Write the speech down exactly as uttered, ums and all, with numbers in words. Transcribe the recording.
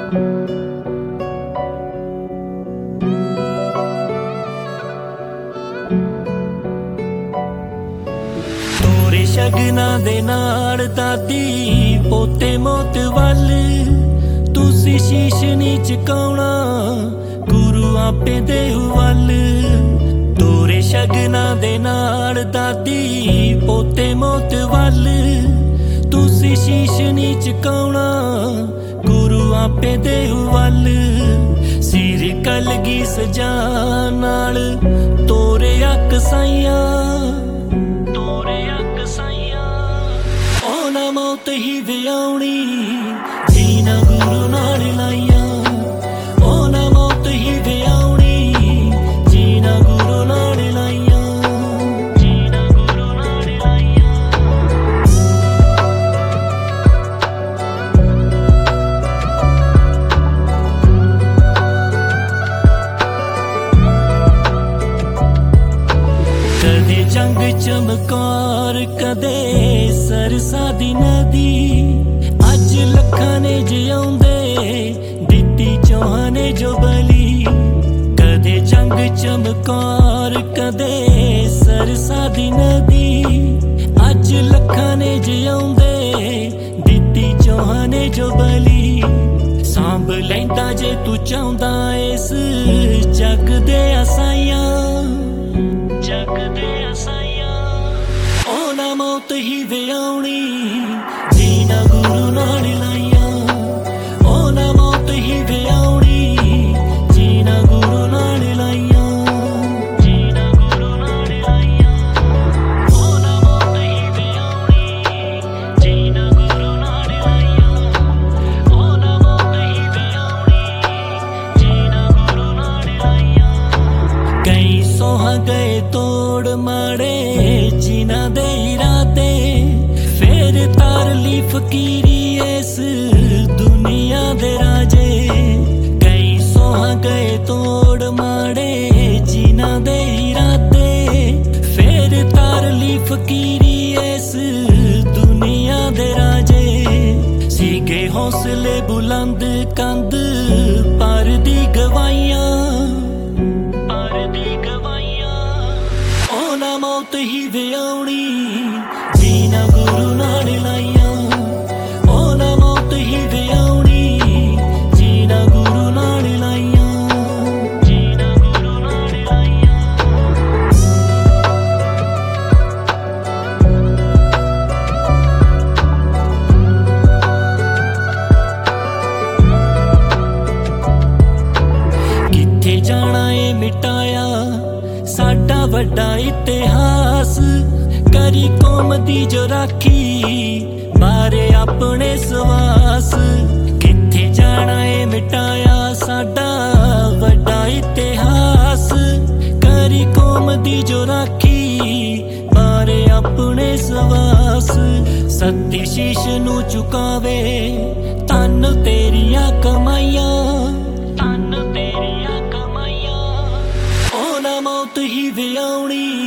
ਤੋਰੇ ਸ਼ਗਨਾਂ ਦੇ ਨਾਲ ਦਾਦੀ ਪੋਤੇ ਮੌਤ ਵੱਲ ਤੁਸੀਂ ਸ਼ੀਸ਼ ਨੀ ਝੁਕਾਉਣਾ ਗੁਰੂ ਆਪੇ ਦੇਹੁ ਵੱਲ। ਤੋਰੇ ਸ਼ਗਨਾਂ ਦੇ ਨਾਲ ਦਾਦੀ ਪੋਤੇ ਮੌਤ ਵੱਲ ਤੁਸੀਂ ਸ਼ੀਸ਼ ਨੀ ਝੁਕਾਉਣਾ ਗੁਰੂ ਆਪੇ ਦੇਹੁ ਵੱਲ। ਸਿਰ ਕਲਗੀ ਸਜਾ ਨਾਲ ਤੋਰੇ ਅਕਸਾਈਆਂ ਉਹਨਾਂ ਮੌਤ ਹੀ ਵਿਆਉਣੀ ਜੀਣਾ ਗੁਰੂ ਨਾਲ ਲਾਈਆਂ। ਉਹਨਾਂ ਮੌਤ ਹੀ ਵਿਆਉਣੀ ਜੀਣਾ ਗੁਰੂ ਨਾਲ ਲਾਈਆਂ। ਜੀਣਾ ਗੁਰੂ ਨਾਲ ਲਾਈਆਂ। ਕਦੇ ਜੰਗ ਚਮਕਾਰ ਕਦੇ ਸਰਸਾ ਦੀ ਨਦੀ ਅੱਜ ਲੱਖਾਂ ਨੇ ਜਿਉਂਦੇ ਦਿੱਤੀ ਚੌਹਾਂ ਨੇ ਜੋ ਬਲੀ। ਕਦੇ ਜੰਗ ਚਮਕਾਰ ਕਦੇ ਸਰਸਾ ਦੀ ਨਦੀ ਅੱਜ ਲੱਖਾਂ ਨੇ ਜਿਉਂਦੇ ਦਿੱਤੀ ਚੌਹਾਂ ਨੇ ਜੋ ਬਲੀ। ਸਾਂਭ ਲੈਂਦਾ ਜੇ ਤੂੰ ਚਾਹੁੰਦਾ ਇਸ ਜਗ ਦੇ ਅਸਾਈਆਂ ਜਗ ਦੇ ਅਸਾਈਆਂ। ਉਹਨਾਂ ਮੌਤ ਹੀ ਵਿਆਉਣੀ ਜੀਣਾ ਗੁਰੂ ਨਾਲ ਲਾਈਆਂ। ਉਹਨਾਂ ਮੌਤ ਹੀ ਵਿਆਉਣੀ ਜੀਣਾ ਗੁਰੂ ਨਾਲ ਲਾਈਆਂ। ਜੀਣਾ ਗੁਰੂ ਨਾਲ ਲਾਈਆਂ। ਉਹਨਾਂ ਮੌਤ ਹੀ ਵਿਆਉਣੀ ਜੀਣਾ ਗੁਰੂ ਨਾਲ ਲਾਈਆਂ। ਉਹਨਾਂ ਮੌਤ ਹੀ ਵਿਆਉਣੀ ਜੀਣਾ ਗੁਰੂ ਨਾਲ ਲਾਈਆਂ। ਕਈ ਸੋਹਾਂ ਗਏ ਤੋੜ ਮਾੜੇ ਜਿਨ੍ਹਾਂ ਦੇ ਇਰਾਦੇ ਫੇਰ ਤਾਰ ਲਈ ਫਕੀਰੀ ਇਸ ਦੁਨੀਆ ਦੇ ਰਾਜੇ। ਕਈ ਸੋਹਾਂ ਗਏ ਤੋੜ ਮਾੜੇ ਜਿਨ੍ਹਾਂ ਦੇ ਇਰਾਦੇ ਫੇਰ ਤਾਰ ਲਈ ਫਕੀਰੀ ਇਸ ਦੁਨੀਆ ਦੇ ਰਾਜੇ। ਸੀਗੇ ਹੌਸਲੇ ਬੁਲੰਦ ਕੰਧ ਪਰ ਦੀ ਗਵਾਈਆਂ ਮੌਤ ਹੀ ਵਿਆਉਣੀ ਜੀਣਾ ਗੁਰੂ ਨਾਲ ਲਾਈਆਂ। ਉਹਨਾਂ ਮੌਤ ਹੀ ਵਿਆਉਣੀ ਜੀਣਾ ਗੁਰੂ ਨਾਲ ਲਾਈਆਂ। ਜੀਣਾ ਗੁਰੂ ਨਾਲ ਲਾਈਆਂ। ਕਿੱਥੇ ਜਾਣਾ ਏ ਮਿਟਾਇਆ ਸਾਡਾ ਵੱਡਾ ਇਤਿਹਾਸ। ਕਰੀ ਕੌਮ ਦੀ ਜੋ ਰਾਖੀ ਬਾਰੇ ਆਪਣੇ ਸਵਾਸ। ਕਿੱਥੇ ਜਾਣਾ ਏ ਮਿਟਾਇਆ ਸਾਡਾ ਵੱਡਾ ਇਤਿਹਾਸ। ਕਰੀ ਕੌਮ ਦੀ ਜੋ ਰਾਖੀ ਬਾਰੇ ਆਪਣੇ ਸਵਾਸ। ਸੱਤੀ ਸ਼ੀਸ਼ ਨੂੰ ਝੁਕਾਵੇ ਧੰਨ ਤੇਰੀਆਂ ਕਮਾਈਆਂ। ਧੰਨ ਤੇਰੀਆਂ ਕਮਾਈਆਂ। ਉਹਨਾਂ ਮੌਤ ਹੀ ਵਿਆਉਣੀ